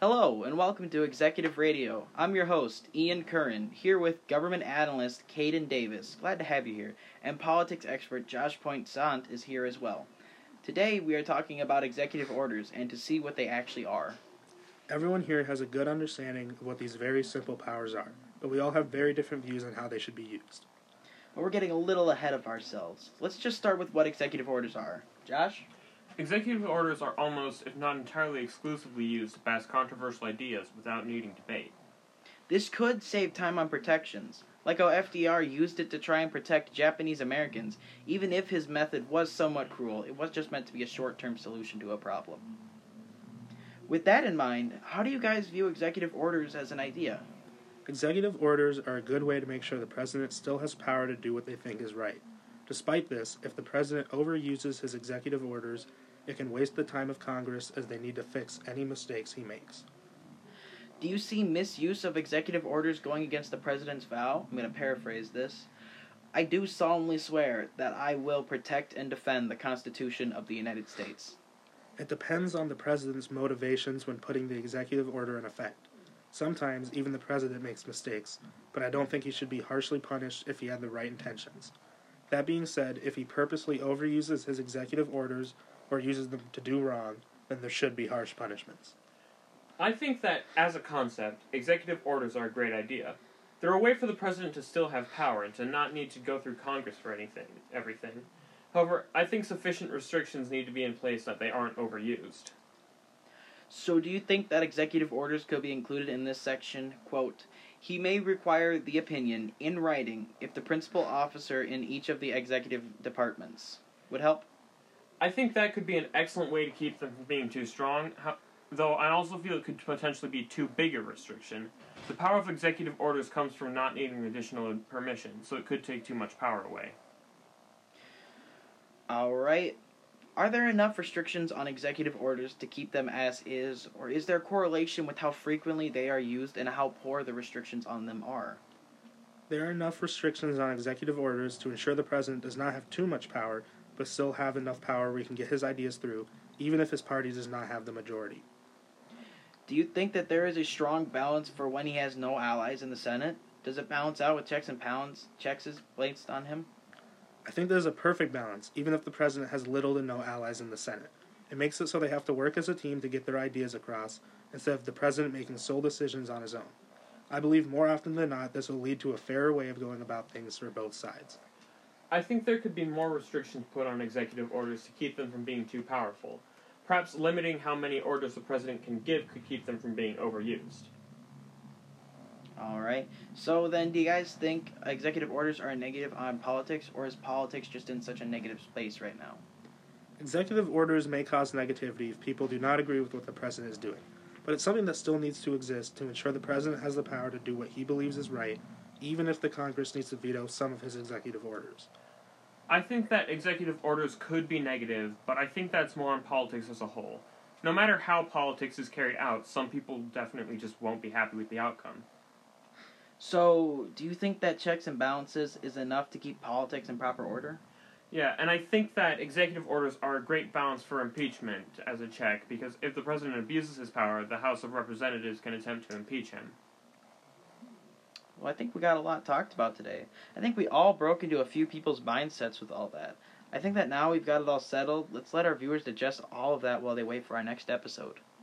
Hello, and welcome to Executive Radio. I'm your host, Ian Curran, here with government analyst Caden Davis. Glad to have you here. And politics expert Josh Pointe-Sant is here as well. Today, we are talking about executive orders and to see what they actually are. Everyone here has a good understanding of what these very simple powers are, but we all have very different views on how they should be used. But we're getting a little ahead of ourselves. Let's just start with what executive orders are. Josh? Executive orders are almost, if not entirely exclusively used to pass controversial ideas without needing debate. This could save time on protections, like how FDR used it to try and protect Japanese Americans. Even if his method was somewhat cruel, it was just meant to be a short-term solution to a problem. With that in mind, how do you guys view executive orders as an idea? Executive orders are a good way to make sure the president still has power to do what they think is right. Despite this, if the president overuses his executive orders, it can waste the time of Congress as they need to fix any mistakes he makes. Do you see misuse of executive orders going against the president's vow? I'm going to paraphrase this. I do solemnly swear that I will protect and defend the Constitution of the United States. It depends on the president's motivations when putting the executive order in effect. Sometimes even the president makes mistakes, but I don't think he should be harshly punished if he had the right intentions. That being said, if he purposely overuses his executive orders or uses them to do wrong, then there should be harsh punishments. I think that, as a concept, executive orders are a great idea. They're a way for the president to still have power and to not need to go through Congress for everything. However, I think sufficient restrictions need to be in place that they aren't overused. So do you think that executive orders could be included in this section? Quote, he may require the opinion in writing if the principal officer in each of the executive departments. Would help? I think that could be an excellent way to keep them from being too strong, though I also feel it could potentially be too big a restriction. The power of executive orders comes from not needing additional permission, so it could take too much power away. Alright. Are there enough restrictions on executive orders to keep them as is, or is there a correlation with how frequently they are used and how poor the restrictions on them are? There are enough restrictions on executive orders to ensure the president does not have too much power, but still have enough power where he can get his ideas through, even if his party does not have the majority. Do you think that there is a strong balance for when he has no allies in the Senate? Does it balance out with checks and checks is placed on him? I think there's a perfect balance, even if the president has little to no allies in the Senate. It makes it so they have to work as a team to get their ideas across, instead of the president making sole decisions on his own. I believe more often than not this will lead to a fairer way of going about things for both sides. I think there could be more restrictions put on executive orders to keep them from being too powerful. Perhaps limiting how many orders the president can give could keep them from being overused. Alright, so then do you guys think executive orders are a negative on politics, or is politics just in such a negative space right now? Executive orders may cause negativity if people do not agree with what the president is doing, but it's something that still needs to exist to ensure the president has the power to do what he believes is right, even if the Congress needs to veto some of his executive orders. I think that executive orders could be negative, but I think that's more on politics as a whole. No matter how politics is carried out, some people definitely just won't be happy with the outcome. So, do you think that checks and balances is enough to keep politics in proper order? Yeah, and I think that executive orders are a great balance for impeachment as a check, because if the president abuses his power, the House of Representatives can attempt to impeach him. Well, I think we got a lot talked about today. I think we all broke into a few people's mindsets with all that. I think that now we've got it all settled. Let's let our viewers digest all of that while they wait for our next episode.